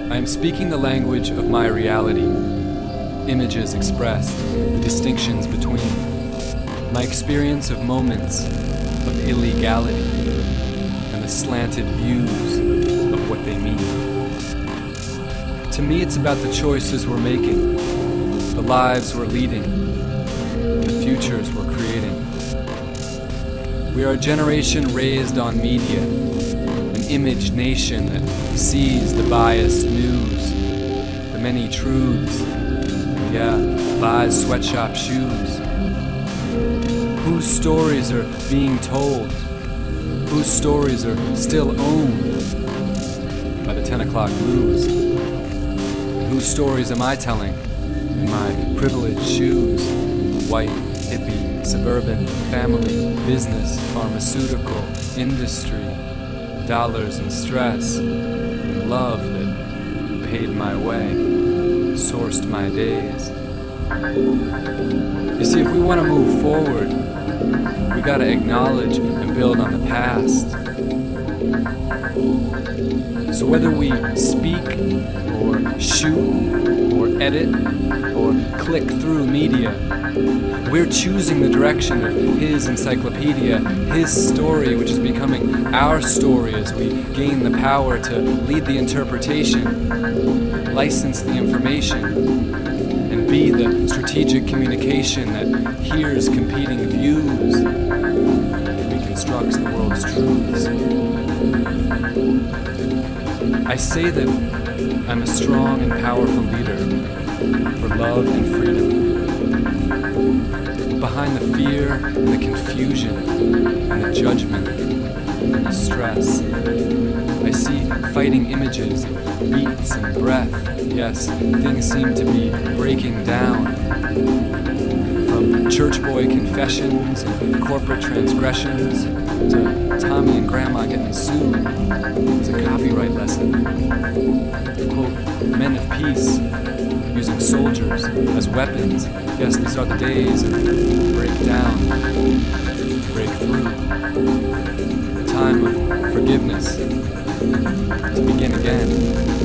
I am speaking the language of my reality. Images expressed, the distinctions between. My experience of moments of illegality and the slanted views of what they mean. To me, it's about the choices we're making, the lives we're leading, the futures we're creating. We are a generation raised on media, an image nation that sees the biased news, the many truths, buys sweatshop shoes. Whose stories are being told? Whose stories are still owned by the 10 o'clock blues? And whose stories am I telling in my privileged shoes? White, hippie, suburban, family, business, pharmaceutical, industry, dollars and stress, and love that paid my way, sourced my days. You see, if we want to move forward, we gotta acknowledge and build on the past. So whether we speak or shoot or edit or click through media, we're choosing the direction of his encyclopedia, his story, which is becoming our story as we gain the power to lead the interpretation, license the information, and be the strategic communication that hears competing views and reconstructs the world's truths. I say that I'm a strong and powerful leader for love and freedom. Behind the fear and the confusion and the judgment and the stress, I see fighting images, beats and breath. Yes, things seem to be breaking down. From church boy confessions and corporate transgressions to Tommy and Grandma getting sued. It's a copyright lesson. Quote, men of peace using soldiers as weapons. Yes, these are the days of breakdown, breakthrough. A time of forgiveness to begin again.